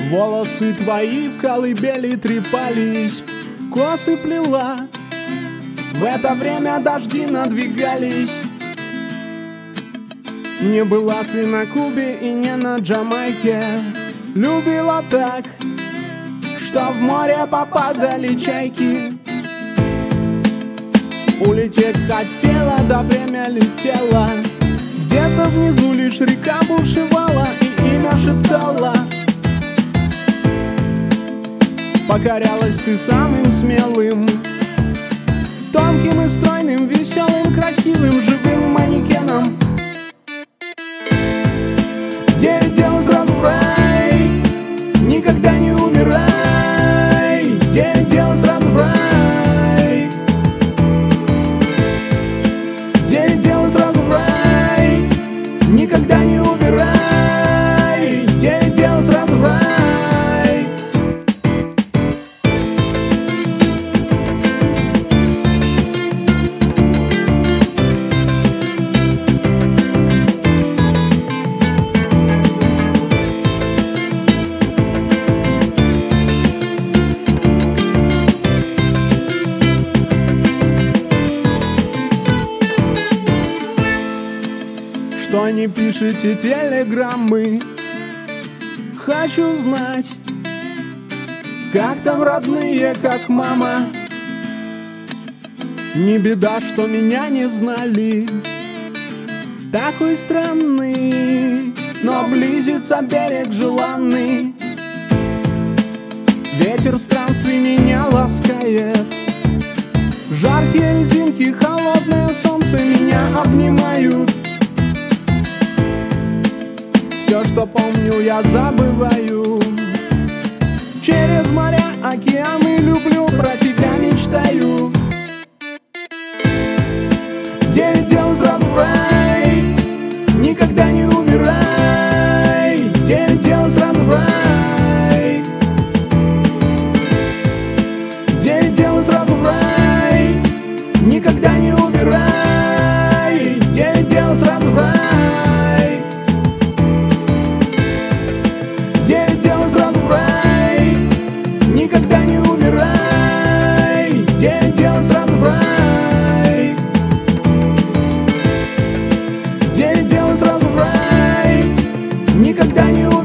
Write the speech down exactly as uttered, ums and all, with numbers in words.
Волосы твои в колыбели трепались, косы плела. В это время дожди надвигались. Не была ты на Кубе и не на Джамайке. Любила так, что в море попадали чайки. Улететь хотела, да время летело. Где-то внизу лишь река бушевала и имя шептала. Покорялась ты самым смелым, тонким и стройным, веселым, красивым, живым манекеном. Девять дел сразу в рай, никогда не умирай. Девять дел сразу в рай, девять дел сразу в рай, никогда не умирай. Девять дел сразу в рай. Что не пишете телеграммы, хочу знать, как там родные, как мама. Не беда, что меня не знали, такой странный, но близится берег желанный. Ветер странствий меня ласкает, жаркие льдинки, холодное солнце меня обнимают. Все, что помню, я забываю. Через моря, океаны люблю, про тебя мечтаю. Девять дел сразу в рай, никогда не умирай. Девять дел сразу в рай, девять дел сразу в рай, никогда не умирай. Девять дел сразу в рай. Девять дел сразу в рай, никогда не умирай. Девять дел сразу в рай, девять дел сразу в рай, никогда не умирай.